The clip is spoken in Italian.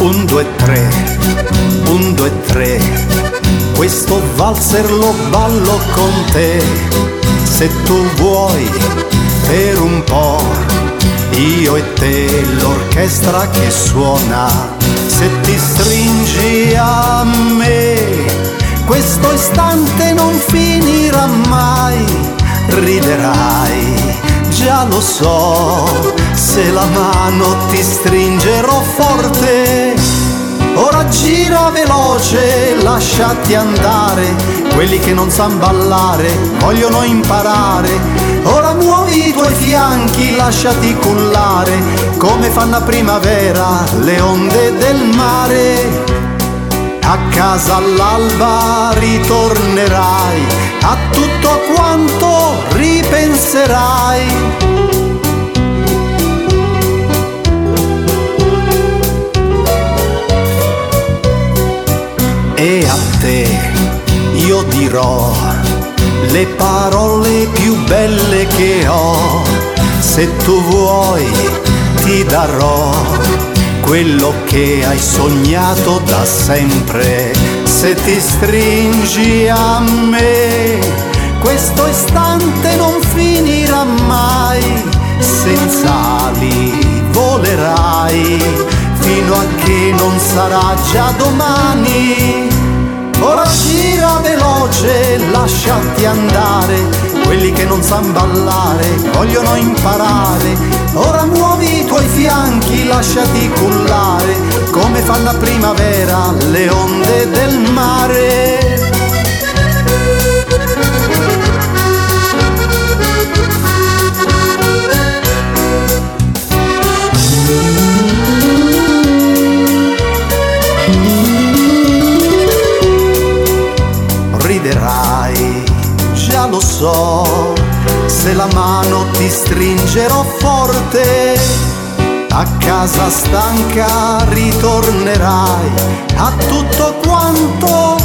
Un, due, tre, un, due, tre, questo valzer lo ballo con te. Se tu vuoi, per un po', io e te, l'orchestra che suona. Se ti stringi a me, questo istante non finirà mai. Riderai, già lo so, se la mano ti stringerò forte. Ora gira veloce, lasciati andare, quelli che non san ballare vogliono imparare. Ora muovi i tuoi fianchi, lasciati cullare, come fanno a primavera le onde del mare. A casa all'alba ritornerai, a tutto quanto ripenserai. E a te io dirò le parole più belle che ho. Se tu vuoi ti darò quello che hai sognato da sempre. Se ti stringi a me, questo istante non finirà mai. Senza ali volerai fino a che non sarà già domani. Ora gira veloce, lasciati andare, quelli che non san ballare vogliono imparare. Ora muovi i tuoi fianchi, lasciati cullare, come fanno a primavera le onde del mare. Riderai, già lo so, se la mano ti stringerò forte. A casa stanca ritornerai, a tutto quanto